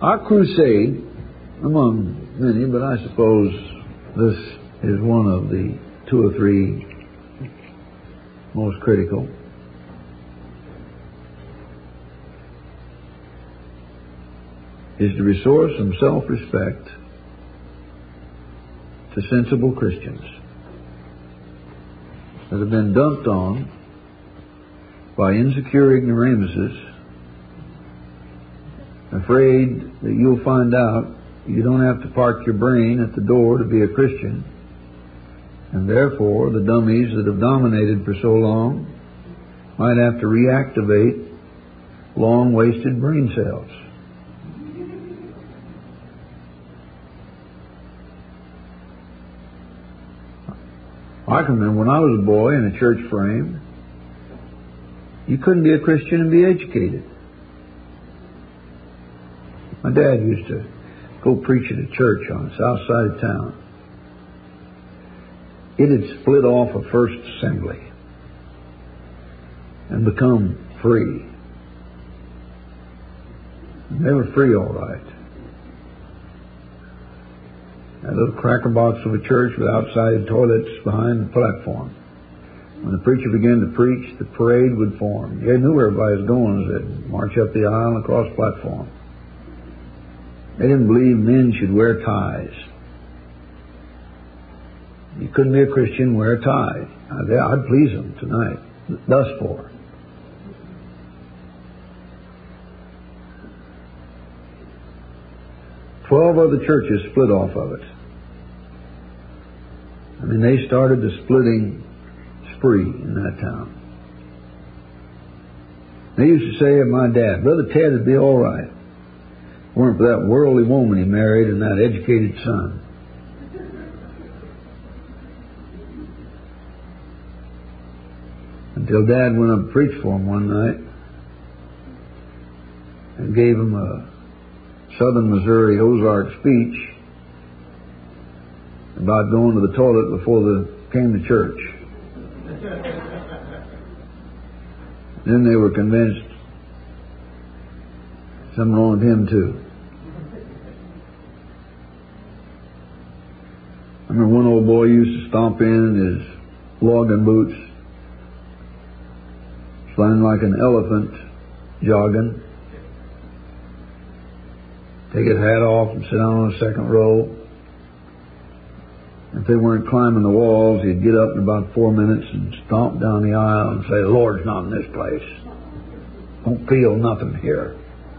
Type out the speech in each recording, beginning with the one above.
Our crusade, among many, but I suppose this is one of the 2 or 3 most critical, is to restore some self-respect to sensible Christians that have been dumped on by insecure ignoramuses, afraid that you'll find out you don't have to park your brain at the door to be a Christian, and therefore the dummies that have dominated for so long might have to reactivate long wasted brain cells. I can remember when I was a boy in a church frame, you couldn't be a Christian and be educated. My dad used to go preach at a church on the south side of town. It had split off a First Assembly and become free. And they were free all right. A little cracker box of a church with outside toilets behind the platform. When the preacher began to preach, the parade would form. They knew where everybody was going as they'd march up the aisle and across the platform. They didn't believe men should wear ties. You couldn't be a Christian and wear a tie. I'd please them tonight. Thus for. Twelve other churches split off of it. I mean, they started the splitting spree in that town. They used to say of my dad, Brother Ted would be all right. Weren't for that worldly woman he married and that educated son. Until Dad went up and preached for him one night and gave him a Southern Missouri Ozark speech about going to the toilet before they came to church. Then they were convinced something wrong with him too. I remember one old boy used to stomp in his logging boots, flying like an elephant, jogging, take his hat off and sit down on the second row. If they weren't climbing the walls, he'd get up in about 4 minutes and stomp down the aisle and say, the Lord's not in this place. Don't feel nothing here.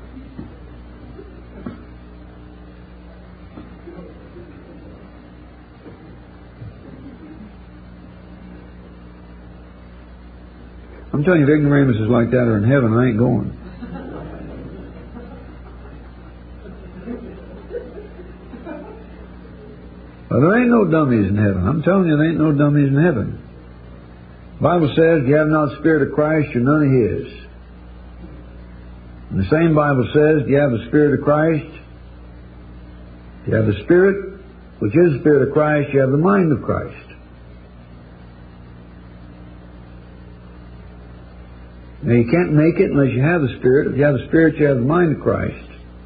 I'm telling you, if ignoramuses like that are in heaven, I ain't going. Well, there ain't no dummies in heaven. I'm telling you, there ain't no dummies in heaven. The Bible says, if you have not the Spirit of Christ, you're none of His. And the same Bible says, if you have the Spirit of Christ, if you have the Spirit, which is the Spirit of Christ, you have the mind of Christ. Now, you can't make it unless you have the Spirit. If you have the Spirit, you have the mind of Christ.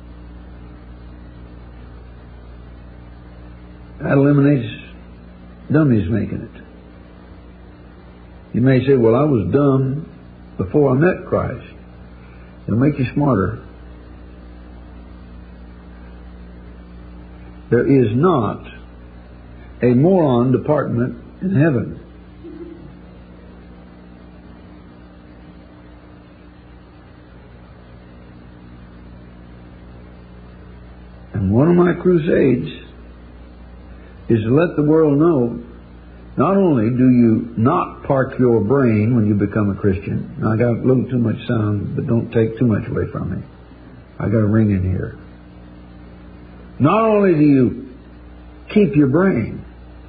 That eliminates dummies making it. You may say, well, I was dumb before I met Christ. It'll make you smarter. There is not a moron department in heaven. And one of my crusades is to let the world know, not only do you not park your brain when you become a Christian. Now, I got a little too much sound, but don't take too much away from me. I got a ring in here. Not only do you keep your brain,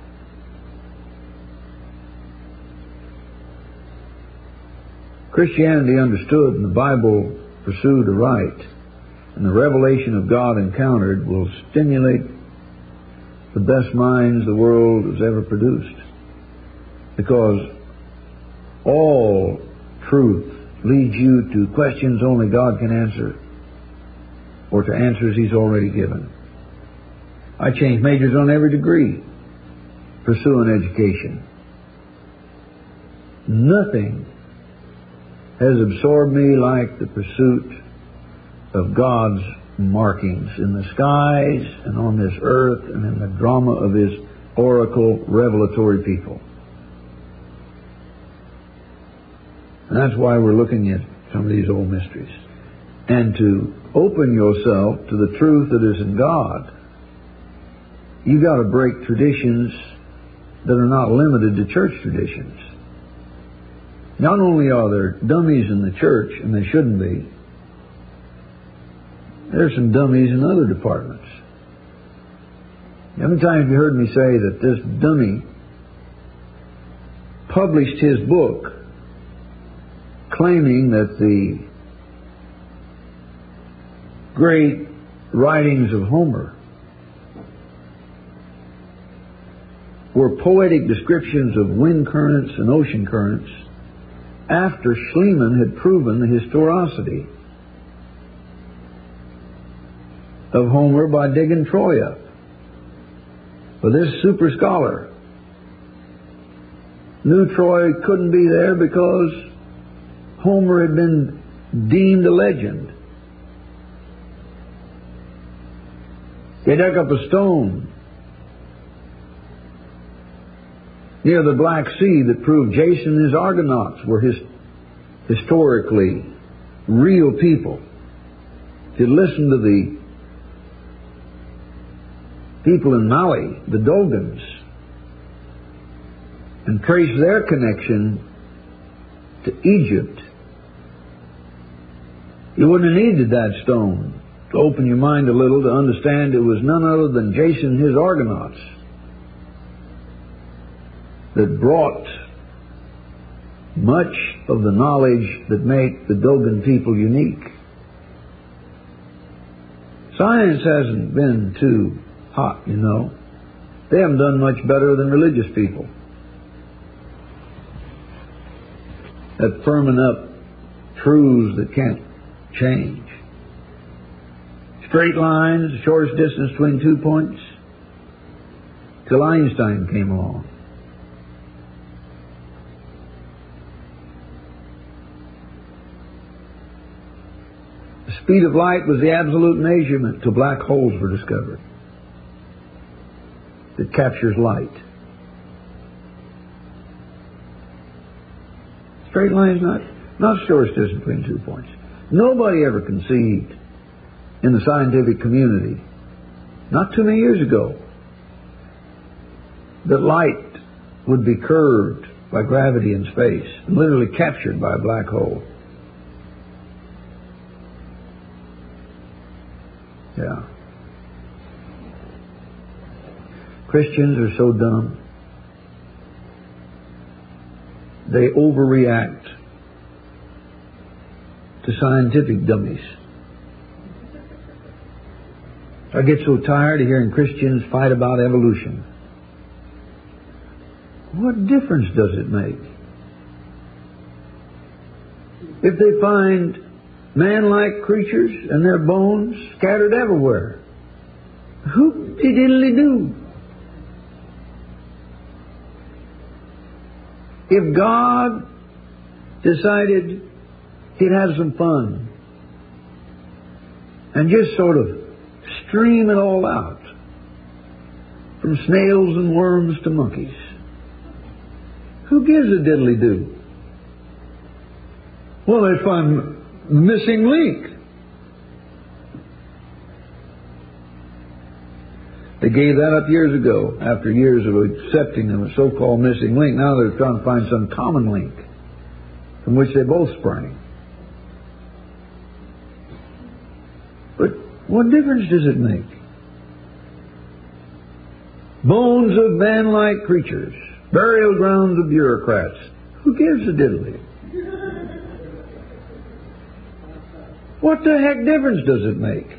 Christianity understood and the Bible pursued aright, and the revelation of God encountered will stimulate the best minds the world has ever produced. Because all truth leads you to questions only God can answer. or to answers He's already given. I changed majors on every degree, pursuing education. Nothing has absorbed me like the pursuit of God's markings in the skies and on this earth and in the drama of His oracle revelatory people. And that's why we're looking at some of these old mysteries. And to open yourself to the truth that is in God, you've got to break traditions that are not limited to church traditions. Not only are there dummies in the church, and they shouldn't be, there's some dummies in other departments. How many times have you heard me say that this dummy published his book claiming that the great writings of Homer were poetic descriptions of wind currents and ocean currents after Schliemann had proven the historicity of Homer by digging Troy up? But this super scholar knew Troy couldn't be there because Homer had been deemed a legend. They dug up a stone near the Black Sea that proved Jason and his Argonauts were historically real people. If you listen to the people in Mali, the Dogons, and trace their connection to Egypt, you wouldn't have needed that stone to open your mind a little to understand it was none other than Jason and his Argonauts that brought much of the knowledge that make the Dogon people unique. Science hasn't been too hot, you know. They haven't done much better than religious people at firming up truths that can't change. Straight lines, the shortest distance between 2 points, till Einstein came along. The speed of light was the absolute measurement till black holes were discovered. That captures light. Straight lines, not shortest distance between 2 points. Nobody ever conceived in the scientific community, not too many years ago, that light would be curved by gravity in space and literally captured by a black hole. Yeah. Christians are so dumb. They overreact to scientific dummies. I get so tired of hearing Christians fight about evolution. What difference does it make? If they find man-like creatures and their bones scattered everywhere, whoop-de-diddly-doo. If God decided He'd have some fun and just sort of stream it all out, from snails and worms to monkeys, who gives a diddly-do? Well, they find the missing link. They gave that up years ago, after years of accepting a so-called missing link. Now they're trying to find some common link from which they both sprang. But what difference does it make? Bones of man-like creatures, burial grounds of bureaucrats. Who gives a diddly? What the heck difference does it make?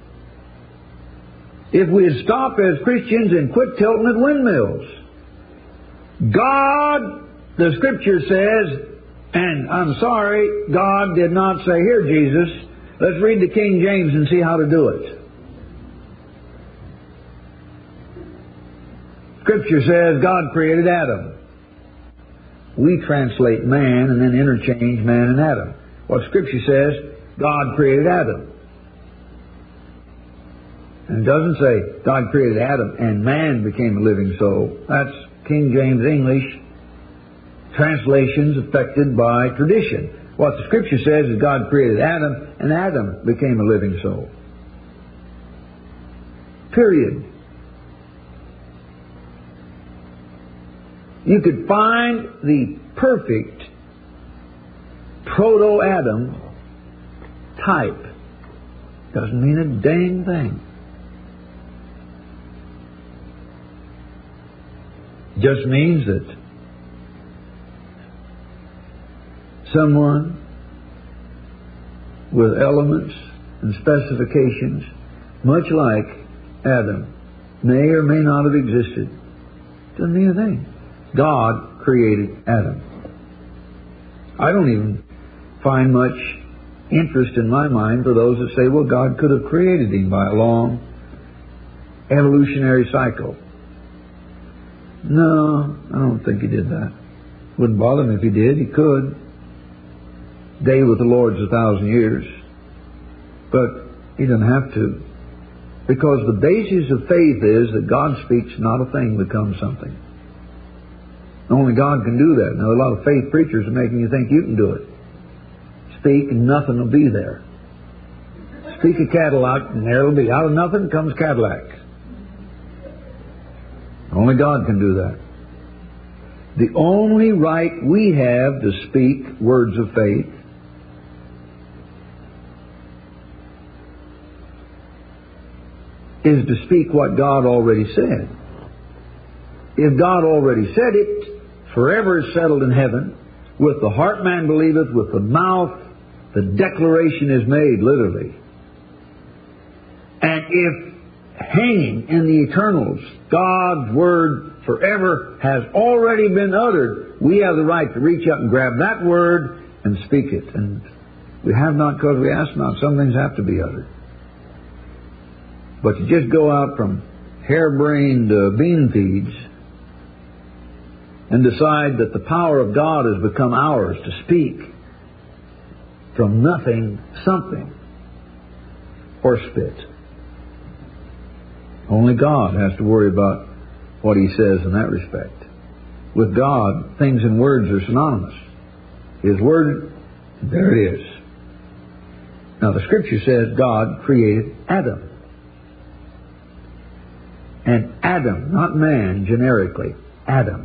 If we stop as Christians and quit tilting at windmills. God, the Scripture says, and I'm sorry, God did not say, here, Jesus, Let's read the King James and see how to do it. Scripture says God created Adam. We translate man and then interchange man and Adam. What Scripture says, God created Adam. And it doesn't say God created Adam and man became a living soul. That's King James English translations affected by tradition. What the Scripture says is God created Adam and Adam became a living soul. Period. You could find the perfect proto-Adam type. Doesn't mean a dang thing. Just means that someone with elements and specifications much like Adam may or may not have existed. Doesn't mean a thing. God created Adam. I don't even find much interest in my mind for those that say, well, God could have created him by a long evolutionary cycle. No, I don't think he did that. Wouldn't bother him if he did. He could. Day with the Lord's 1,000 years. But he doesn't have to. Because the basis of faith is that God speaks, not a thing becomes something. Only God can do that. Now, a lot of faith preachers are making you think you can do it. Speak and nothing will be there. Speak a Cadillac and there will be. Out of nothing comes Cadillac. Only God can do that. The only right we have to speak words of faith is to speak what God already said. If God already said it, forever is settled in heaven. With the heart man believeth, with the mouth the declaration is made, literally. And if hanging in the eternals, God's Word forever has already been uttered, we have the right to reach up and grab that Word and speak it. And we have not because we ask not. Some things have to be uttered. But to just go out from harebrained bean feeds and decide that the power of God has become ours to speak from nothing, something, or spit. Only God has to worry about what He says in that respect. With God, things and words are synonymous. His Word, there it is. Now the Scripture says God created Adam. And Adam, not man generically, Adam,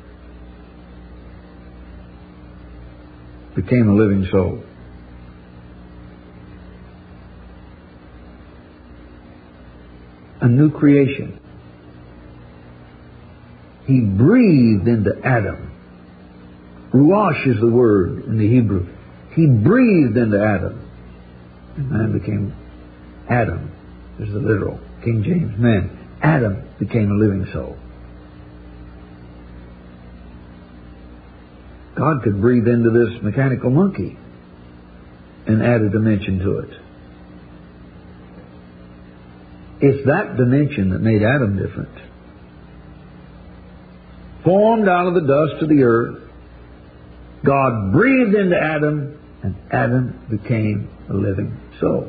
became a living soul. A new creation. He breathed into Adam. Ruach is the word in the Hebrew. He breathed into Adam. And man became Adam, is the literal King James man. Adam became a living soul. God could breathe into this mechanical monkey and add a dimension to it. It's that dimension that made Adam different. Formed out of the dust of the earth, God breathed into Adam, and Adam became a living soul.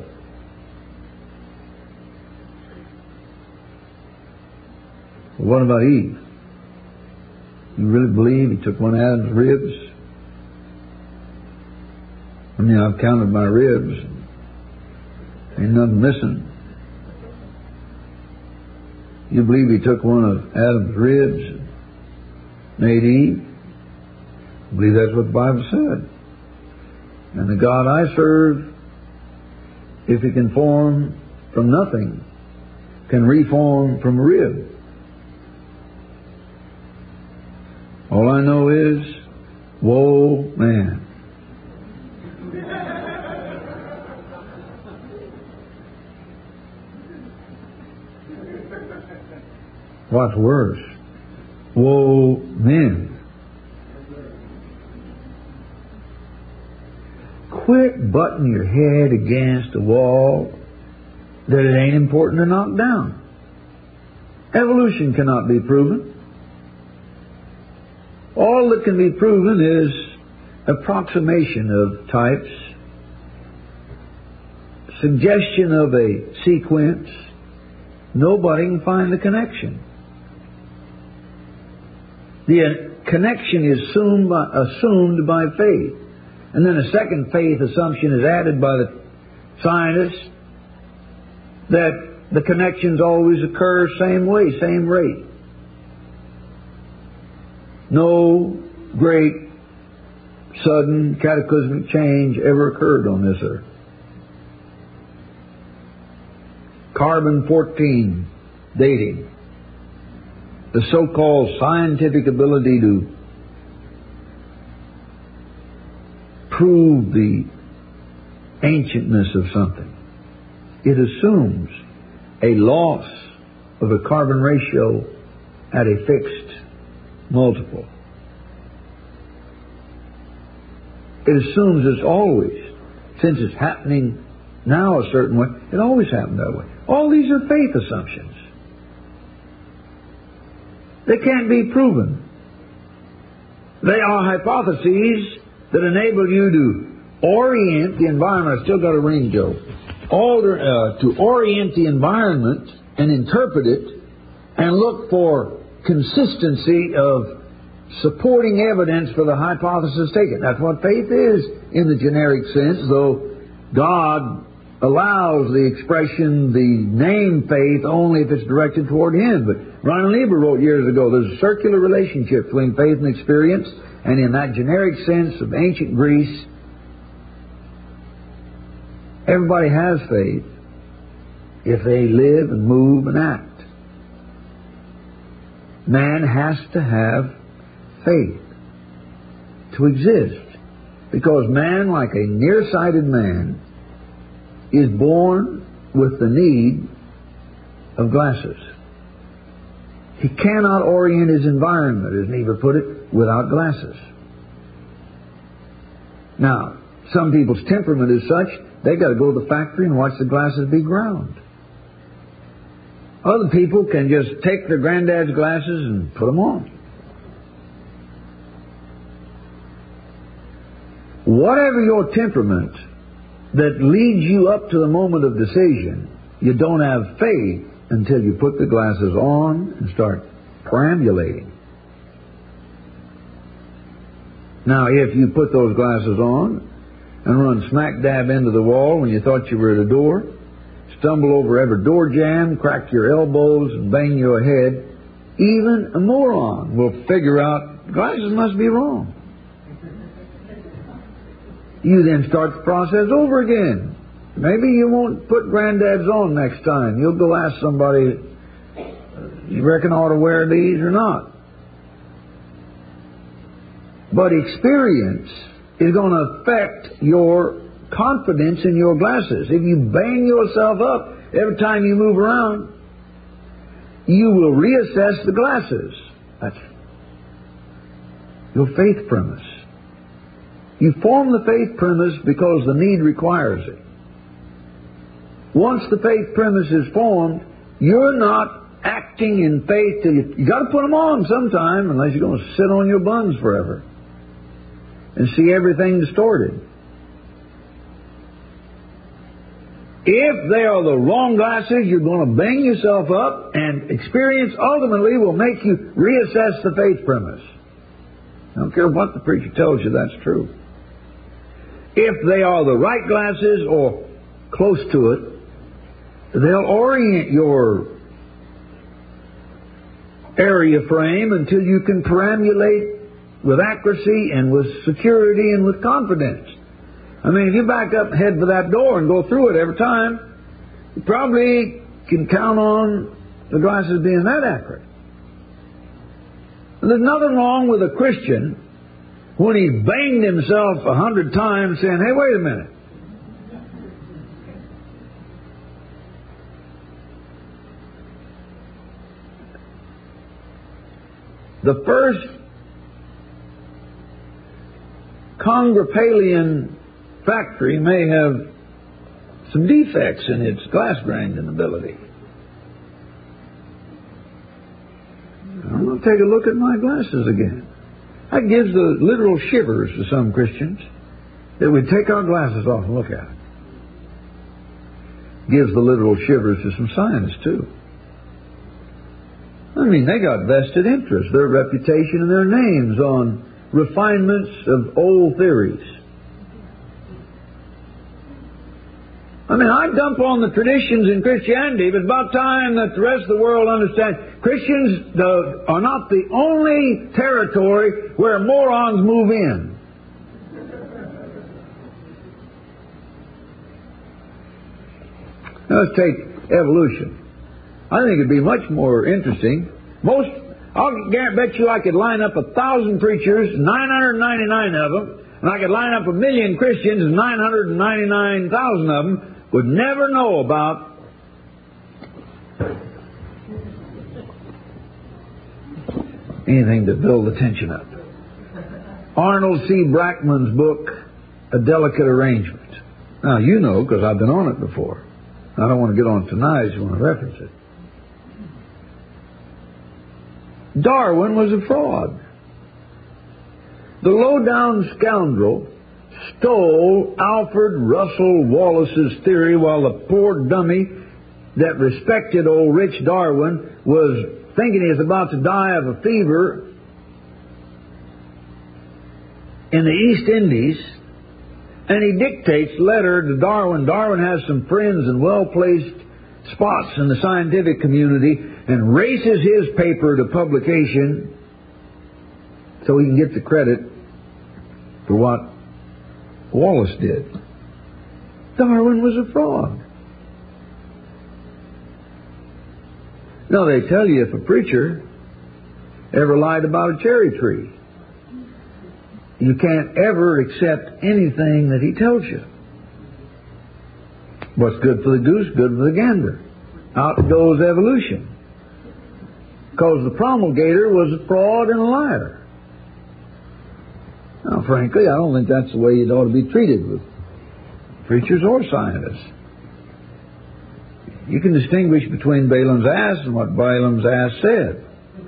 Well, what about Eve? You really believe He took one of Adam's ribs? I mean, I've counted my ribs. Ain't nothing missing. You believe He took one of Adam's ribs and made Eve? I believe that's what the Bible said. And the God I serve, if He can form from nothing, can reform from a rib. All I know is, woe man. What's worse? Woe men. quit butting your head against a wall that it ain't important to knock down. Evolution cannot be proven. All that can be proven is approximation of types, suggestion of a sequence. Nobody can find the connection. The connection is assumed by faith. And then a second faith assumption is added by the scientists that the connections always occur same way, same rate. No great sudden cataclysmic change ever occurred on this earth. Carbon-14 dating, the so-called scientific ability to prove the ancientness of something. It assumes a loss of a carbon ratio at a fixed multiple. It assumes it's always, since it's happening now a certain way, it always happened that way. All these are faith assumptions. They can't be proven. They are hypotheses that enable you to orient the environment. I still got a ring, Joe. To orient the environment and interpret it and look for consistency of supporting evidence for the hypothesis taken. That's what faith is in the generic sense, though God allows the expression, the name faith, only if it's directed toward Him. But Ron Lieber wrote years ago, there's a circular relationship between faith and experience, and in that generic sense of ancient Greece, everybody has faith if they live and move and act. Man has to have faith to exist, because man, like a nearsighted man, is born with the need of glasses. He cannot orient his environment, as Niebuhr put it, without glasses. Now, some people's temperament is such, they've got to go to the factory and watch the glasses be ground. Other people can just take their granddad's glasses and put them on. Whatever your temperament that leads you up to the moment of decision, you don't have faith until you put the glasses on and start perambulating. Now, if you put those glasses on and run smack dab into the wall when you thought you were at a door, stumble over every door jamb, crack your elbows and bang your head, even a moron will figure out glasses must be wrong. You then start the process over again. Maybe you won't put granddad's on next time. You'll go ask somebody, you reckon I ought to wear these or not? But experience is going to affect your confidence in your glasses. If you bang yourself up every time you move around, you will reassess the glasses. That's your faith premise. You form the faith premise because the need requires it. Once the faith premise is formed, you're not acting in faith till you got to put them on sometime, unless you're going to sit on your buns forever and see everything distorted. If they are the wrong glasses, you're going to bang yourself up, and experience ultimately will make you reassess the faith premise. I don't care what the preacher tells you, that's true. If they are the right glasses or close to it, they'll orient your area frame until you can perambulate with accuracy and with security and with confidence. I mean, if you back up and head for that door and go through it every time, you probably can count on the glasses being that accurate. And there's nothing wrong with a Christian when he banged himself 100 times saying, hey, wait a minute. The first Congropalian factory may have some defects in its glass grinding ability. I'm going to take a look at my glasses again. That gives the literal shivers to some Christians that we take our glasses off and look at it. Gives the literal shivers to some scientists too. I mean, they got vested interest, their reputation and their names on refinements of old theories. I mean, I dump on the traditions in Christianity, but it's about time that the rest of the world understands Christians are not the only territory where morons move in. Now, let's take evolution. I think it'd be much more interesting. I'll bet you I could line up 1,000 preachers, 999 of them, and I could line up 1,000,000 Christians, and 999,000 of them would never know about anything to build the tension up. Arnold C. Brackman's book, A Delicate Arrangement. Now, you know, because I've been on it before. I don't want to get on it tonight, I just want to reference it. Darwin was a fraud. The low-down scoundrel stole Alfred Russel Wallace's theory while the poor dummy that respected old Rich Darwin was thinking he was about to die of a fever in the East Indies, and he dictates a letter to Darwin. Darwin has some friends in well-placed spots in the scientific community and races his paper to publication so he can get the credit for what Wallace did. Darwin was a fraud. Now, they tell you if a preacher ever lied about a cherry tree, you can't ever accept anything that he tells you. What's good for the goose, good for the gander. Out goes evolution. Because the promulgator was a fraud and a liar. Now, frankly, I don't think that's the way it ought to be treated with preachers or scientists. You can distinguish between Balaam's ass and what Balaam's ass said.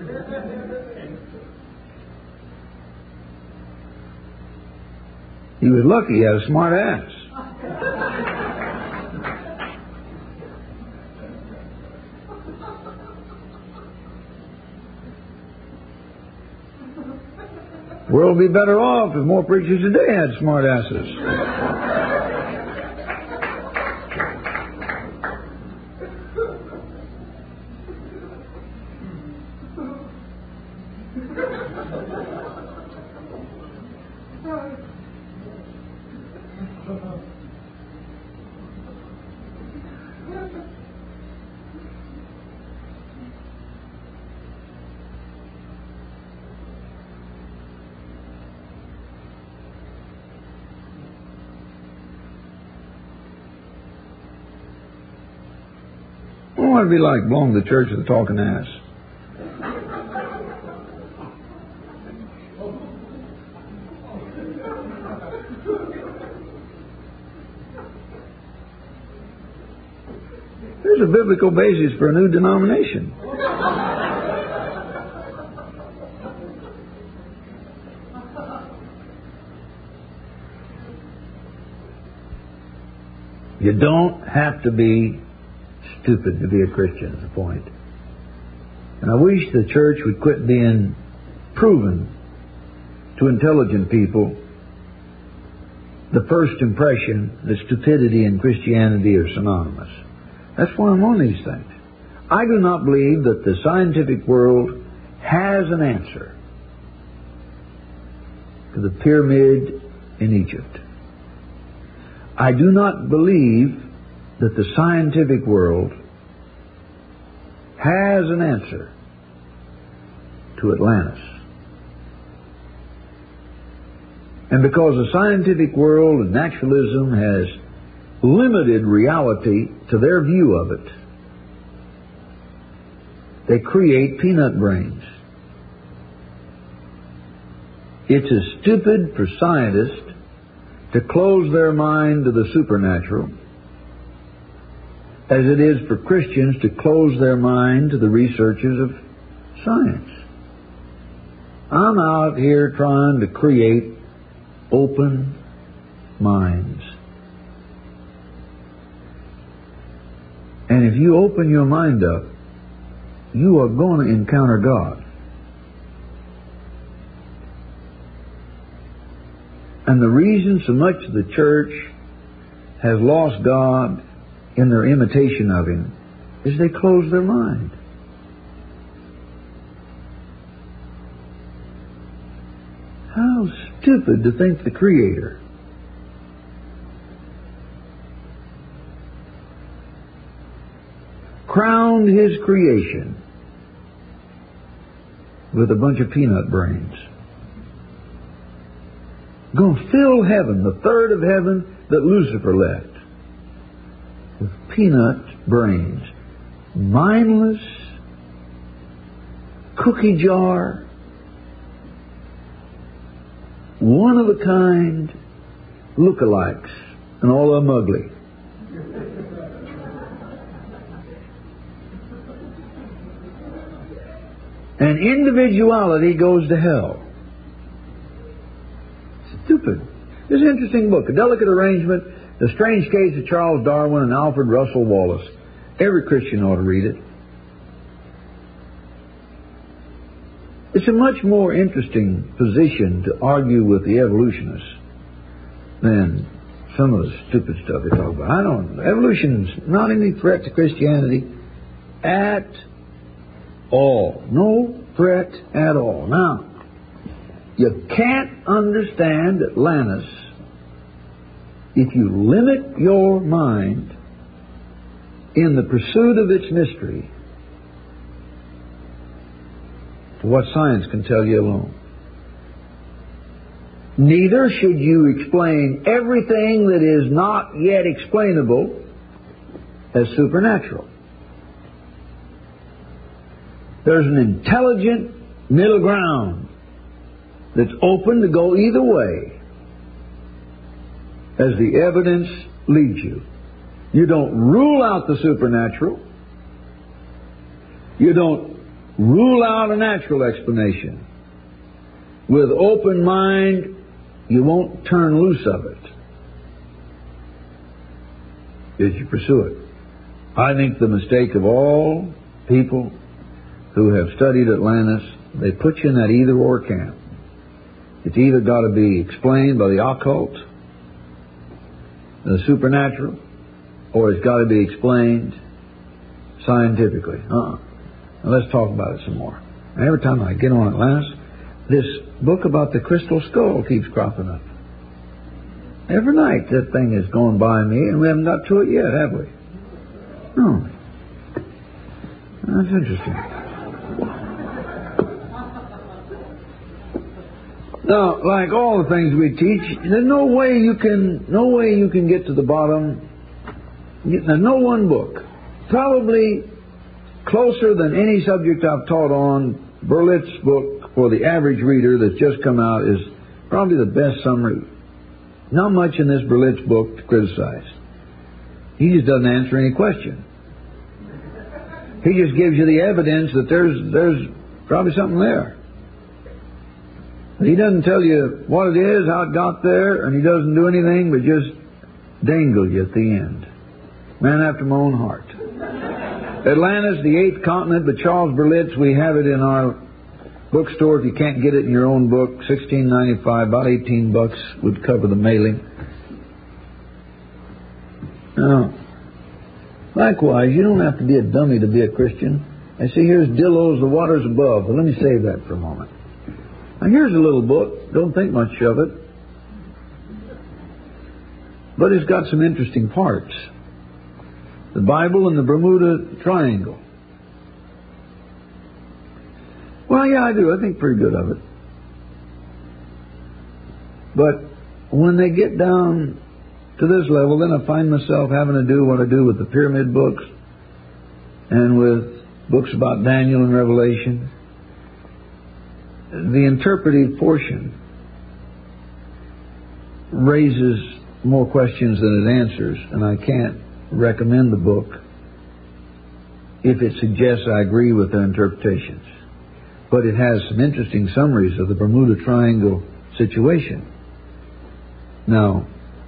He was lucky he had a smart ass. The world would be better off if more preachers today had smart asses. What would it be like belonging to the church of the talking ass? There's a biblical basis for a new denomination. You don't have to be stupid to be a Christian, is the point. And I wish the church would quit being proven to intelligent people the first impression that stupidity and Christianity are synonymous. That's why I'm on these things. I do not believe that the scientific world has an answer to the pyramid in Egypt. I do not believe that the scientific world has an answer to Atlantis. And because the scientific world and naturalism has limited reality to their view of it, they create peanut brains. It's as stupid for scientists to close their mind to the supernatural as it is for Christians to close their mind to the researches of science. I'm out here trying to create open minds. And if you open your mind up, you are going to encounter God. And the reason so much of the church has lost God in their imitation of Him is they close their mind. How stupid to think the Creator crowned His creation with a bunch of peanut brains. Going to fill heaven, the third of heaven that Lucifer left, with peanut brains. Mindless, cookie jar, one of a kind, lookalikes, and all of them ugly. And individuality goes to hell. Stupid. This is an interesting book, A Delicate Arrangement, The Strange Case of Charles Darwin and Alfred Russel Wallace. Every Christian ought to read it. It's a much more interesting position to argue with the evolutionists than some of the stupid stuff they talk about. I don't. Evolution's not any threat to Christianity at all. No threat at all. Now, you can't understand Atlantis if you limit your mind in the pursuit of its mystery to what science can tell you alone. Neither should you explain everything that is not yet explainable as supernatural. There's an intelligent middle ground that's open to go either way as the evidence leads you. You don't rule out the supernatural. You don't rule out a natural explanation. With open mind, you won't turn loose of it as you pursue it. I think the mistake of all people who have studied Atlantis, they put you in that either-or camp. It's either got to be explained by the occult, the supernatural, or it's got to be explained scientifically. Now let's talk about it some more. Every time I get on Atlantis, this book about the crystal skull keeps cropping up. Every night that thing is going by me, and we haven't got to it yet, have we? No. That's interesting. Now, like all the things we teach, there's no way you can get to the bottom. There's no one book, probably closer than any subject I've taught on. Berlitz's book for the average reader that's just come out is probably the best summary. Not much in this Berlitz book to criticize. He just doesn't answer any question. He just gives you the evidence that there's probably something there. He doesn't tell you what it is, how it got there, and he doesn't do anything but just dangle you at the end. Man after my own heart. Atlantis, the Eighth Continent by Charles Berlitz. We have it in our bookstore. If you can't get it in your own book, $16.95, about $18 would cover the mailing. Now, likewise, you don't have to be a dummy to be a Christian. I see here's Dillo's The Waters Above. Well, let me save that for a moment. Now, here's a little book. Don't think much of it. But it's got some interesting parts. The Bible and the Bermuda Triangle. Well, yeah, I do. I think pretty good of it. But when they get down to this level, then I find myself having to do what I do with the pyramid books and with books about Daniel and Revelation. The interpretive portion raises more questions than it answers, and I can't recommend the book if it suggests I agree with their interpretations. But it has some interesting summaries of the Bermuda Triangle situation. Now,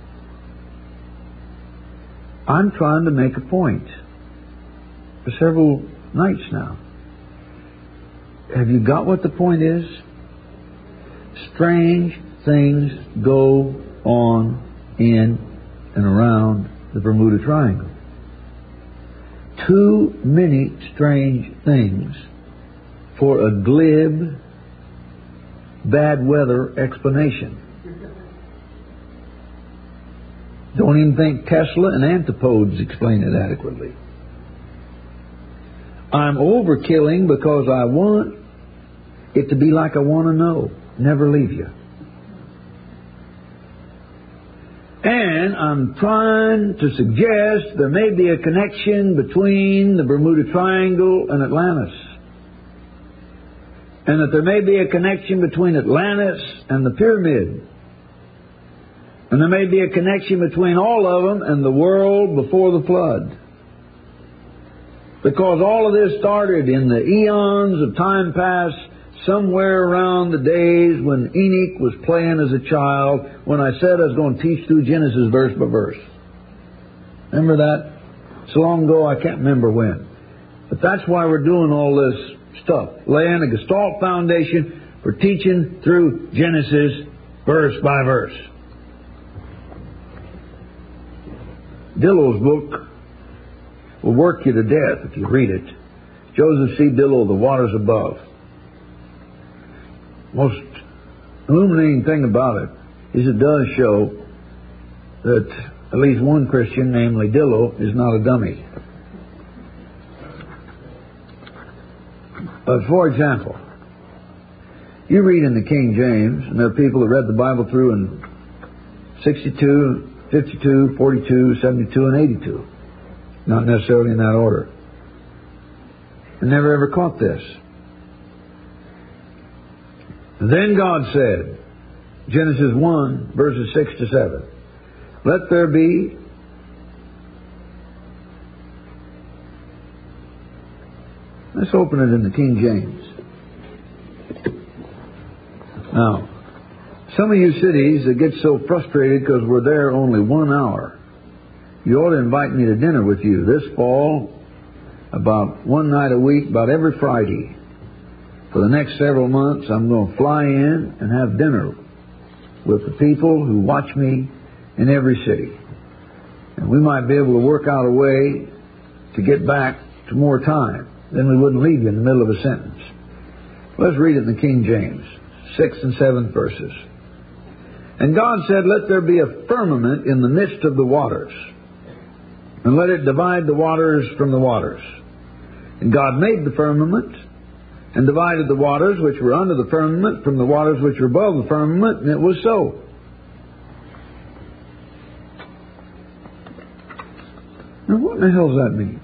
I'm trying to make a point for several nights now. Have you got what the point is? Strange things go on in and around the Bermuda Triangle. Too many strange things for a glib, bad weather explanation. Don't even think Tesla and antipodes explain it adequately. I'm overkilling because I want it to be like I want to know. Never leave you. And I'm trying to suggest there may be a connection between the Bermuda Triangle and Atlantis. And that there may be a connection between Atlantis and the pyramid. And there may be a connection between all of them and the world before the flood. Because all of this started in the eons of time past, somewhere around the days when Enoch was playing as a child, when I said I was going to teach through Genesis verse by verse. Remember that? So long ago I can't remember when. But that's why we're doing all this stuff. Laying a Gestalt foundation for teaching through Genesis verse by verse. Dillow's book will work you to death if you read it. Joseph C. Dillow, The Waters Above. Most illuminating thing about it is it does show that at least one Christian, namely Dillow, is not a dummy. For example, you read in the King James, and there are people that read the Bible through in 62, 52, 42, 72, and 82. Not necessarily in that order. And never ever caught this. Then God said, Genesis 1, verses 6 to 7, let there be let's open it in the King James. Now, some of you cities that get so frustrated because we're there only 1 hour, you ought to invite me to dinner with you this fall, about one night a week, about every Friday. For the next several months, I'm going to fly in and have dinner with the people who watch me in every city. And we might be able to work out a way to get back to more time. Then we wouldn't leave you in the middle of a sentence. Let's read it in the King James, 6th and 7th verses. And God said, let there be a firmament in the midst of the waters, and let it divide the waters from the waters. And God made the firmament, and divided the waters which were under the firmament from the waters which were above the firmament, and it was so. Now what in the hell does that mean?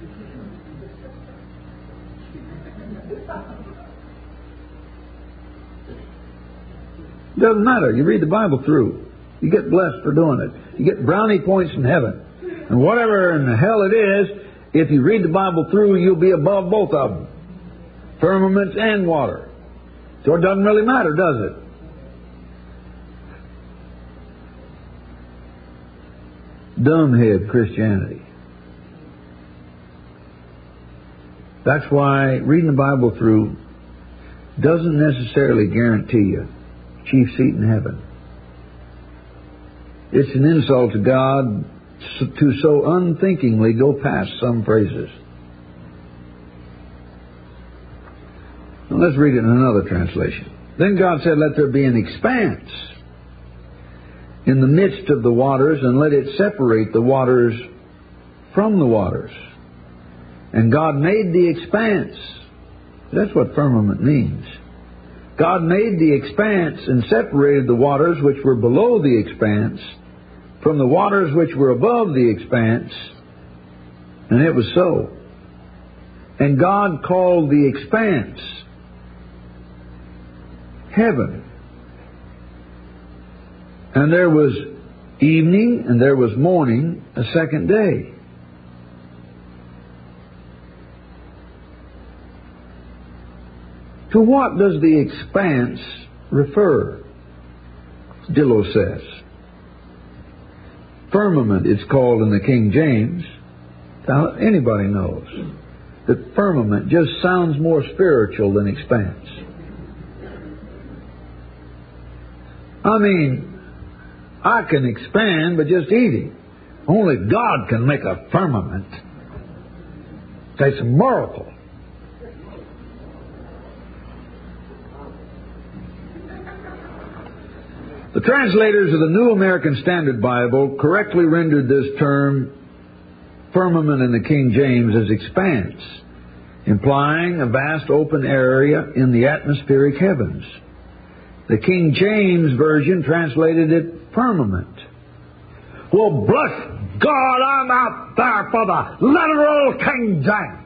Doesn't matter. You read the Bible through. You get blessed for doing it. You get brownie points in heaven. And whatever in the hell it is, if you read the Bible through, you'll be above both of them. Firmaments and water. So it doesn't really matter, does it? Dumbhead Christianity. That's why reading the Bible through doesn't necessarily guarantee you chief seat in heaven. It's an insult to God to so unthinkingly go past some phrases. Now let's read it in another translation. Then God said, let there be an expanse in the midst of the waters, and let it separate the waters from the waters. And God made the expanse. That's what firmament means. God made the expanse and separated the waters which were below the expanse from the waters which were above the expanse, and it was so. And God called the expanse heaven. And there was evening and there was morning a second day. To what does the expanse refer? Dillow says. Firmament, it's called in the King James. Now, anybody knows that firmament just sounds more spiritual than expanse. I mean, I can expand by just eating. Only God can make a firmament. It's a miracle. The translators of the New American Standard Bible correctly rendered this term firmament in the King James as expanse, implying a vast open area in the atmospheric heavens. The King James Version translated it firmament. Well, bless God, I'm out there for the literal King James.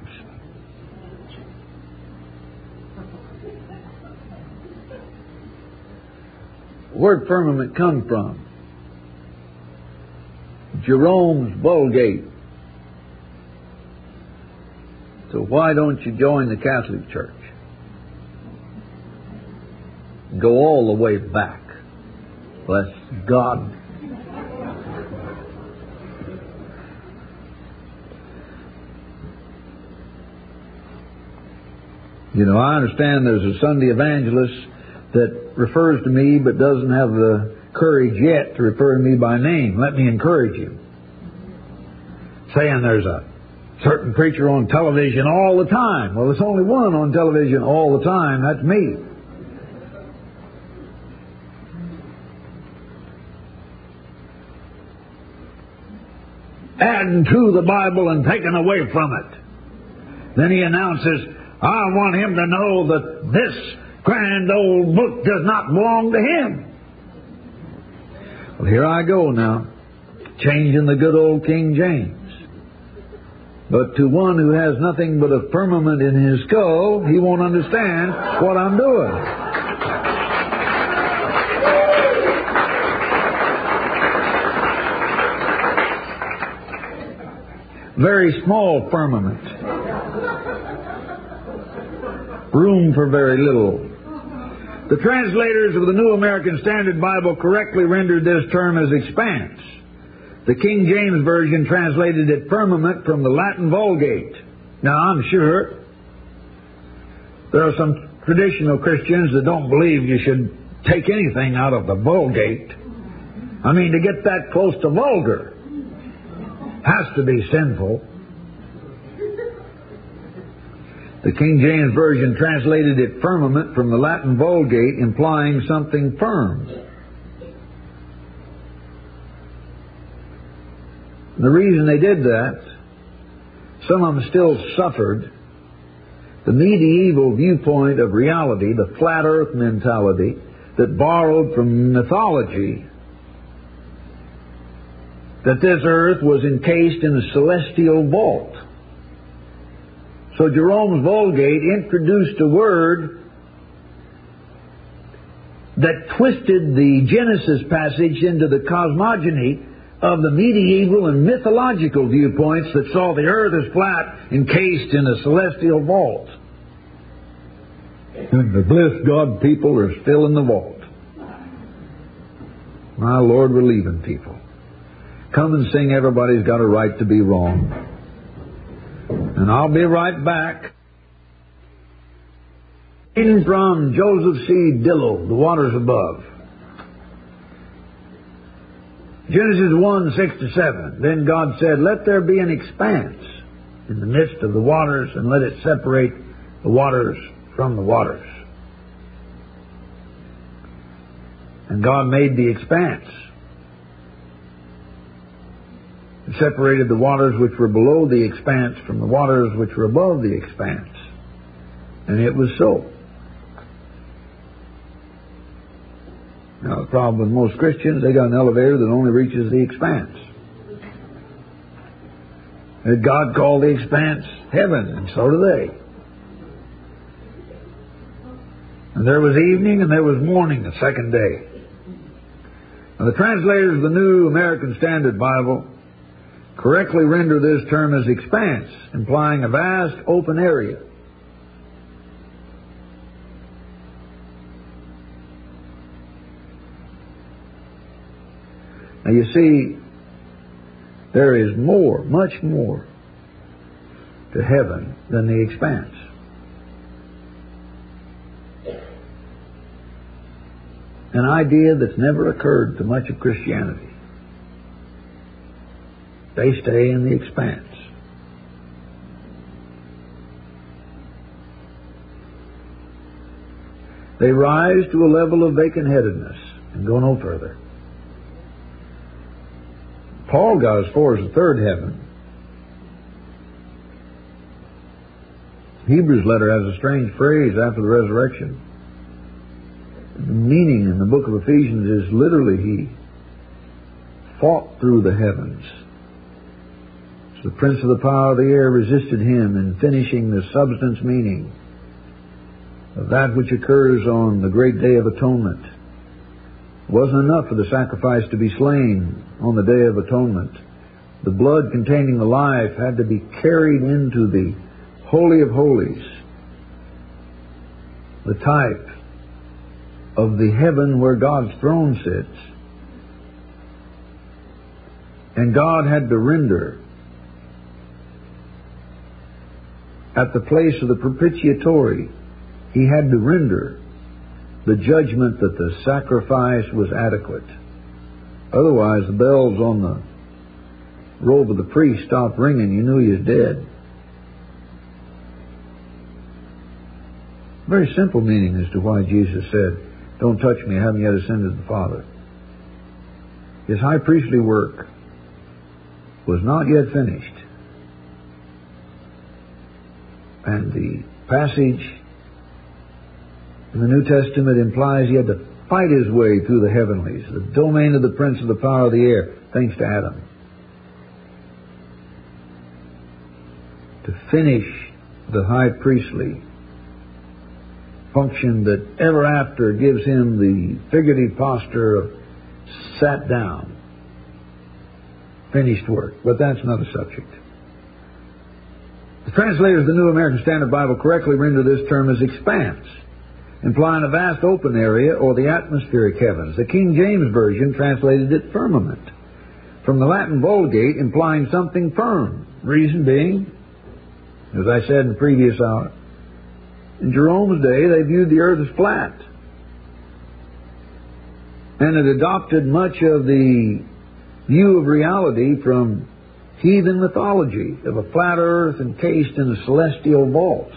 Where'd firmament come from? Jerome's Vulgate. So why don't you join the Catholic Church? Go all the way back. Bless God. You know, I understand there's a Sunday evangelist that refers to me but doesn't have the courage yet to refer to me by name. Let me encourage you. Saying there's a certain preacher on television all the time. Well, there's only one on television all the time. That's me. Adding to the Bible and taking away from it. Then he announces, I want him to know that this grand old book does not belong to him. Well, here I go now, changing the good old King James. But to one who has nothing but a firmament in his skull, he won't understand what I'm doing. Very small firmament. Room for very little. The translators of the New American Standard Bible correctly rendered this term as expanse. The King James Version translated it firmament from the Latin Vulgate. Now, I'm sure there are some traditional Christians that don't believe you should take anything out of the Vulgate. I mean, to get that close to vulgar has to be sinful. The King James Version translated it firmament from the Latin Vulgate, implying something firm. The reason they did that, some of them still suffered the medieval viewpoint of reality, the flat earth mentality that borrowed from mythology, that this earth was encased in a celestial vault. So Jerome's Vulgate introduced a word that twisted the Genesis passage into the cosmogony of the medieval and mythological viewpoints that saw the earth as flat, encased in a celestial vault. And the blessed God people are still in the vault. My Lord, we're leaving people. Come and sing Everybody's Got a Right to Be Wrong. And I'll be right back. Reading from Joseph C. Dillow, The Waters Above. Genesis 1, 6-7. Then God said, let there be an expanse in the midst of the waters, and let it separate the waters from the waters. And God made the expanse. It separated the waters which were below the expanse from the waters which were above the expanse. And it was so. Now, the problem with most Christians, they got an elevator that only reaches the expanse. And God called the expanse heaven, and so do they. And there was evening and there was morning the second day. Now, the translators of the New American Standard Bible correctly render this term as expanse, implying a vast open area. Now you see, there is more, much more, to heaven than the expanse. An idea that's never occurred to much of Christianity. They stay in the expanse. They rise to a level of vacant-headedness and go no further. Paul got as far as the third heaven. Hebrews letter has a strange phrase after the resurrection. The meaning in the book of Ephesians is literally he fought through the heavens. So the prince of the power of the air resisted him in finishing the substance meaning of that which occurs on the great day of atonement. It wasn't enough for the sacrifice to be slain on the day of atonement. The blood containing the life had to be carried into the Holy of Holies, the type of the heaven where God's throne sits. And God had to render at the place of the propitiatory, He had to render the judgment that the sacrifice was adequate. Otherwise, the bells on the robe of the priest stopped ringing. You knew he was dead. Very simple meaning as to why Jesus said, "Don't touch me, I haven't yet ascended to the Father." His high priestly work was not yet finished. And the passage in the New Testament implies he had to fight his way through the heavenlies, the domain of the prince of the power of the air, thanks to Adam, to finish the high priestly function that ever after gives him the figurative posture of sat down, finished work. But that's another subject. The translators of the New American Standard Bible correctly render this term as expanse, implying a vast open area or the atmospheric heavens. The King James Version translated it firmament, from the Latin Vulgate, implying something firm. Reason being, as I said in the previous hour, in Jerome's day they viewed the earth as flat, and it adopted much of the view of reality from heathen mythology of a flat earth encased in a celestial vault.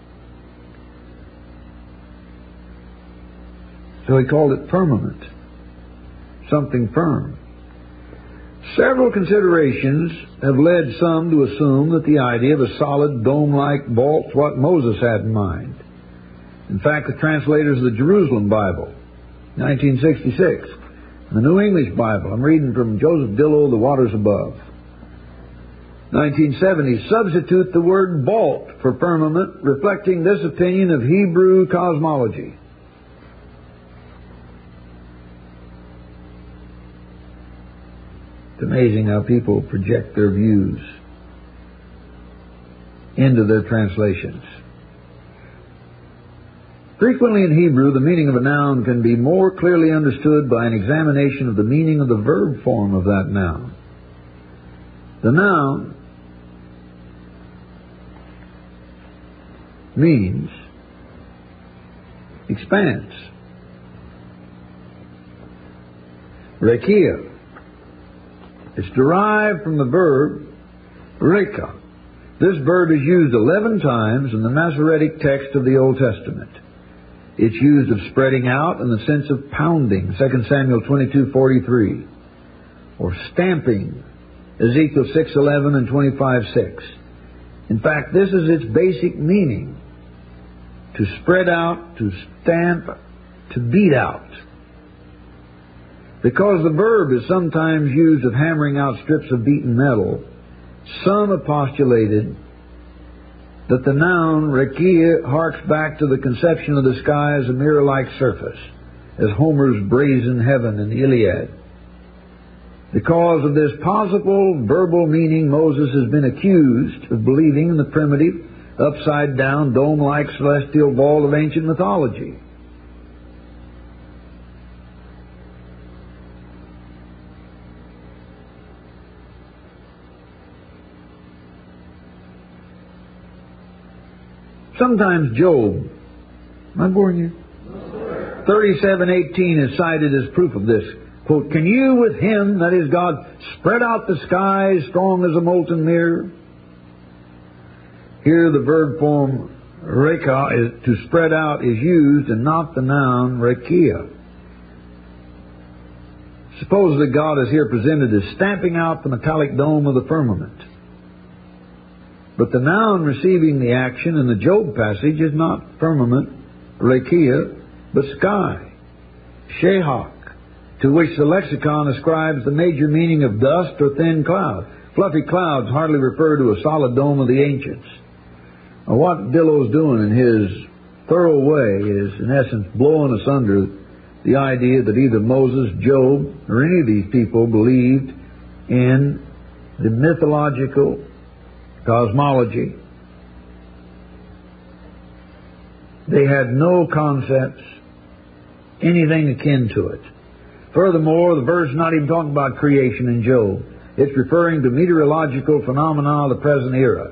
So he called it firmament, something firm. Several considerations have led some to assume that the idea of a solid dome-like vault is what Moses had in mind. In fact, the translators of the Jerusalem Bible, 1966, the New English Bible, I'm reading from Joseph Dillow, The Waters Above, 1970, substitute the word vault for firmament, reflecting this opinion of Hebrew cosmology. It's amazing how people project their views into their translations. Frequently in Hebrew, the meaning of a noun can be more clearly understood by an examination of the meaning of the verb form of that noun. The noun means expanse. Rekia. It's derived from the verb reka. This verb is used 11 times in the Masoretic text of the Old Testament. It's used of spreading out in the sense of pounding, 2 Samuel 22:43, or stamping, Ezekiel 6:11 and 25:6. In fact, this is its basic meaning: to spread out, to stamp, to beat out. Because the verb is sometimes used of hammering out strips of beaten metal, some have postulated that the noun rekia harks back to the conception of the sky as a mirror-like surface, as Homer's brazen heaven in the Iliad Because of this possible verbal meaning, Moses has been accused of believing in the primitive, upside-down, dome-like celestial vault of ancient mythology. Sometimes Job, am I boring you? 37:18 is cited as proof of this. Quote, "Can you with him, that is God, spread out the skies strong as a molten mirror?" Here the verb form reka, is to spread out, is used and not the noun rekia. Supposedly God is here presented as stamping out the metallic dome of the firmament. But the noun receiving the action in the Job passage is not firmament, rekia, but sky, shehak, to which the lexicon ascribes the major meaning of dust or thin cloud. Fluffy clouds hardly refer to a solid dome of the ancients. Now, what Dillow's doing in his thorough way is, in essence, blowing asunder the idea that either Moses, Job, or any of these people believed in the mythological cosmology. They had no concepts, anything akin to it. Furthermore, the verse is not even talking about creation in Job. It's referring to meteorological phenomena of the present era.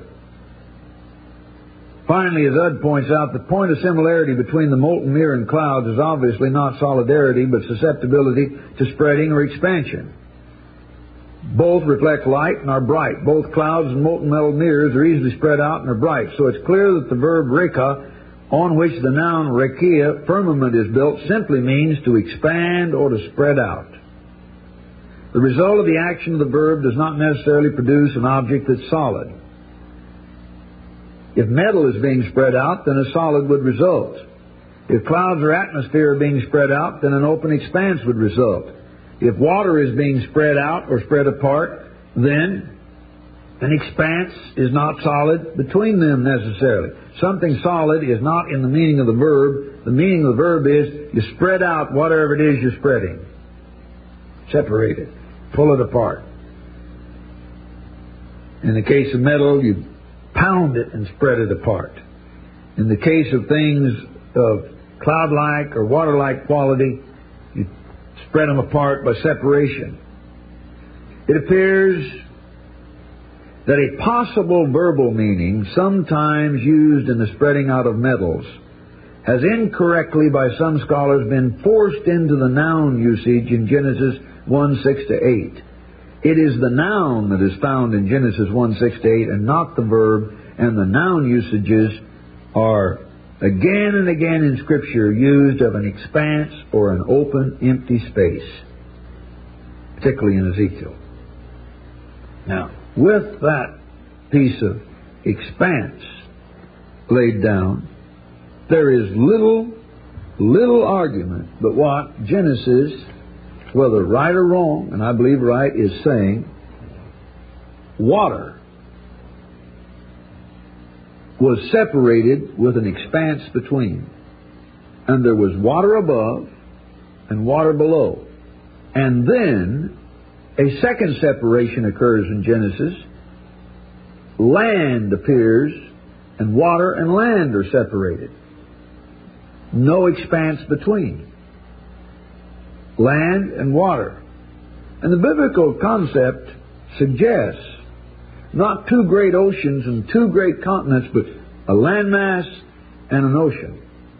Finally, as Udd points out, the point of similarity between the molten mirror and clouds is obviously not solidarity, but susceptibility to spreading or expansion. Both reflect light and are bright. Both clouds and molten metal mirrors are easily spread out and are bright. So it's clear that the verb reka, on which the noun rekia, firmament, is built, simply means to expand or to spread out. The result of the action of the verb does not necessarily produce an object that's solid. If metal is being spread out, then a solid would result. If clouds or atmosphere are being spread out, then an open expanse would result. If water is being spread out or spread apart, then an expanse is not solid between them necessarily. Something solid is not in the meaning of the verb. The meaning of the verb is you spread out whatever it is you're spreading. Separate it. Pull it apart. In the case of metal, you pound it and spread it apart. In the case of things of cloud-like or water-like quality, you spread them apart by separation. It appears that a possible verbal meaning, sometimes used in the spreading out of metals, has incorrectly by some scholars been forced into the noun usage in Genesis 1:6-8. It is the noun that is found in Genesis 1:6-8 and not the verb, and the noun usages are again and again in Scripture used of an expanse or an open, empty space, particularly in Ezekiel. Now, with that piece of expanse laid down, there is little argument but what Genesis, whether right or wrong, and I believe right, is saying water was separated with an expanse between. And there was water above and water below. And then a second separation occurs in Genesis. Land appears, and water and land are separated. No expanse between. Land and water. And the biblical concept suggests not two great oceans and two great continents, but a landmass and an ocean,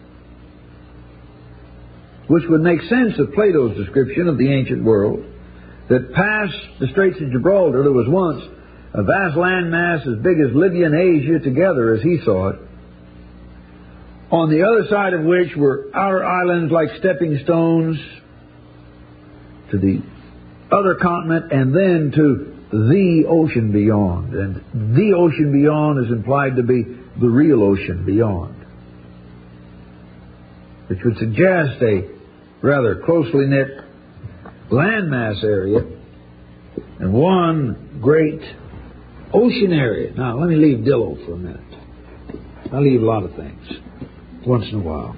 which would make sense of Plato's description of the ancient world, that past the Straits of Gibraltar there was once a vast landmass as big as Libya and Asia together as he saw it, on the other side of which were outer islands like stepping stones to the other continent, and then to the ocean beyond. And the ocean beyond is implied to be the real ocean beyond, which would suggest a rather closely knit landmass area and one great ocean area. Now, let me leave Dillow for a minute. I leave a lot of things once in a while.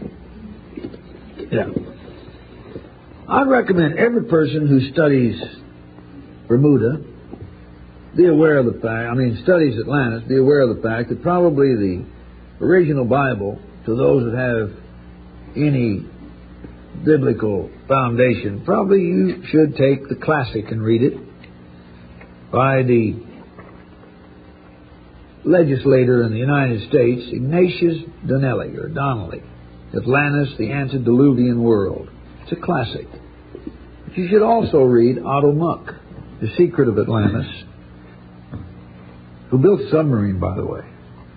Yeah. I'd recommend every person who studies Bermuda, be aware of the fact, studies Atlantis, be aware of the fact that probably the original Bible, to those that have any biblical foundation, probably you should take the classic and read it by the legislator in the United States, Ignatius Donnelly, or Donnelly, Atlantis, the Antediluvian World. It's a classic. But you should also read Otto Muck, The Secret of Atlantis, who built a submarine, by the way.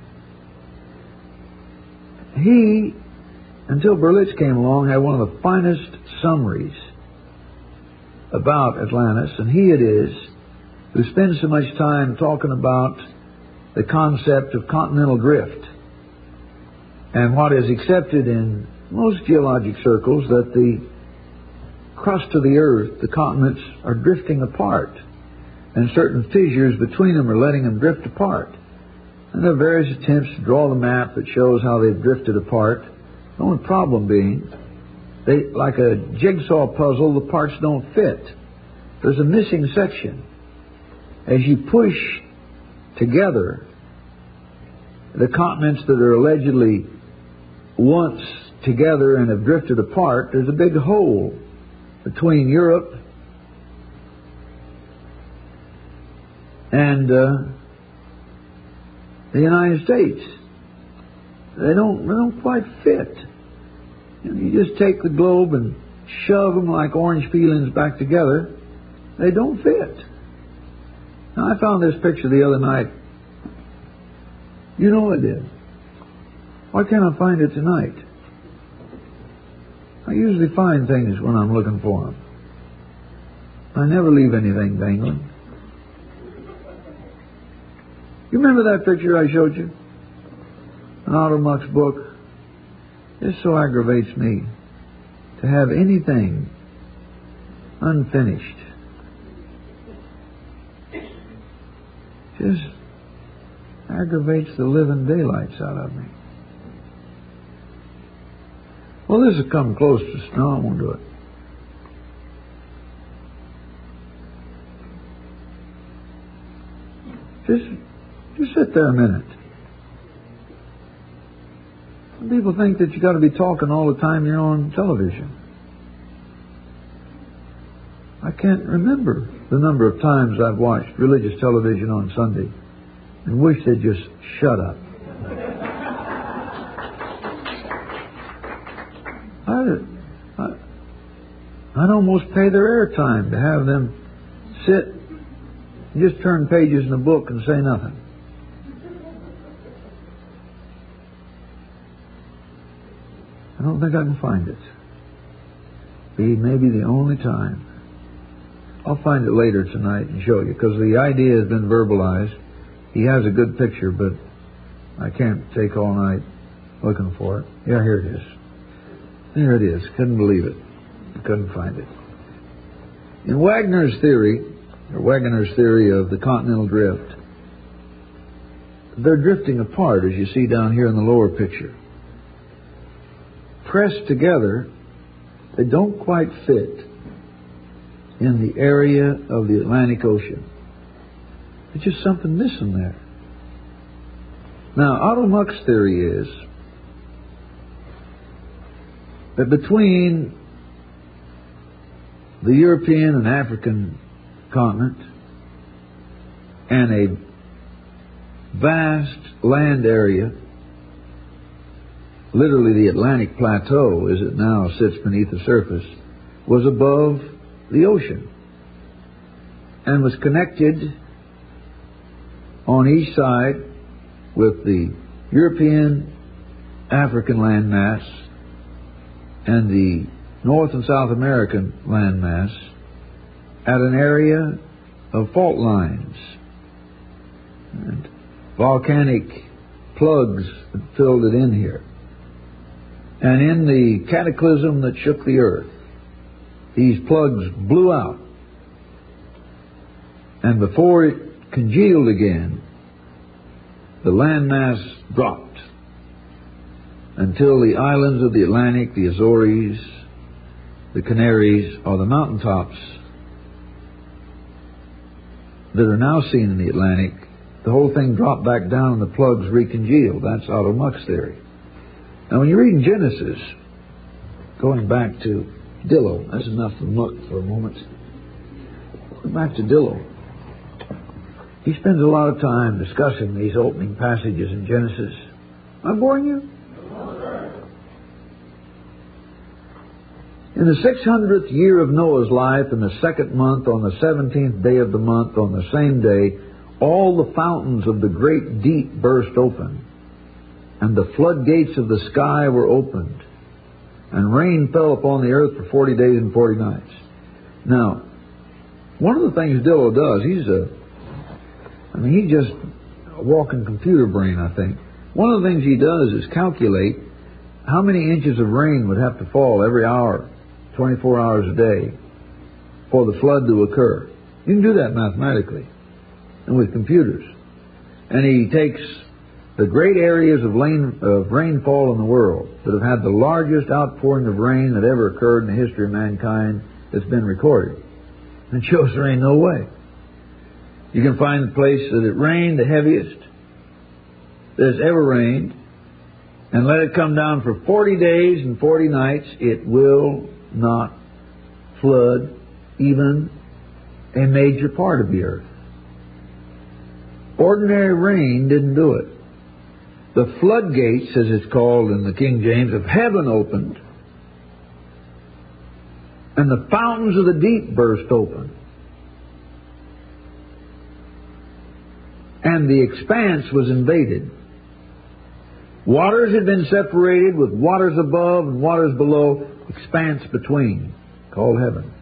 He, until Berlitz came along, had one of the finest summaries about Atlantis, and he it is who spends so much time talking about the concept of continental drift and what is accepted in most geologic circles, that the crust of the earth, the continents, are drifting apart, and certain fissures between them are letting them drift apart. And there are various attempts to draw the map that shows how they've drifted apart. The only problem being, they, like a jigsaw puzzle, the parts don't fit. There's a missing section. As you push together the continents that are allegedly once together and have drifted apart, there's a big hole between Europe and the United States. They don't quite fit. You just take the globe and shove them like orange peelings back together. They don't fit. Now, I found this picture the other night. You know I did. Why can't I find it tonight? I usually find things when I'm looking for them. I never leave anything dangling. You remember that picture I showed you? In Otto Muck's book? This so aggravates me to have anything unfinished. Just aggravates the living daylights out of me. Well, this has come close to snow. I won't do it. Just sit there a minute. Some people think that you got to be talking all the time you're on television. I can't remember the number of times I've watched religious television on Sunday and wish they'd just shut up. I'd almost pay their airtime to have them sit and just turn pages in a book and say nothing. I don't think I can find it. Maybe the only time. I'll find it later tonight and show you, because the idea has been verbalized. He has a good picture, but I can't take all night looking for it. Yeah, here it is. There it is. Couldn't believe it. Couldn't find it. In Wagner's theory of the continental drift, they're drifting apart, as you see down here in the lower picture. Pressed together, they don't quite fit in the area of the Atlantic Ocean. There's just something missing there. Now, Otto Muck's theory is that between the European and African continent and a vast land area, literally the Atlantic Plateau, as it now sits beneath the surface, was above the ocean and was connected on each side with the European African landmass and the North and South American landmass at an area of fault lines and volcanic plugs that filled it in here. And in the cataclysm that shook the earth, these plugs blew out. And before it congealed again, the landmass dropped until the islands of the Atlantic, the Azores, the Canaries, or the mountaintops that are now seen in the Atlantic, the whole thing dropped back down and the plugs recongealed. That's Otto Muck's theory. Now, when you read in Genesis, going back to Dillo, that's enough of Muck for a moment. Going back to Dillo, he spends a lot of time discussing these opening passages in Genesis. Am I boring you? In the 600th year of Noah's life, in the second month, on the 17th day of the month, on the same day, all the fountains of the great deep burst open, and the floodgates of the sky were opened, and rain fell upon the earth for 40 days and 40 nights. Now, one of the things Dillo does, he's just a walking computer brain, I think. One of the things he does is calculate how many inches of rain would have to fall every hour, 24 hours a day, for the flood to occur. You can do that mathematically and with computers. And he takes the great areas of rainfall in the world that have had the largest outpouring of rain that ever occurred in the history of mankind that's been recorded, and shows there ain't no way. You can find the place that it rained the heaviest that's ever rained, and let it come down for 40 days and 40 nights. It will not flood even a major part of the earth. Ordinary rain didn't do it. The floodgates, as it's called in the King James, of heaven opened, and the fountains of the deep burst open, and the expanse was invaded. Waters had been separated with waters above and waters below, expanse between, called heaven.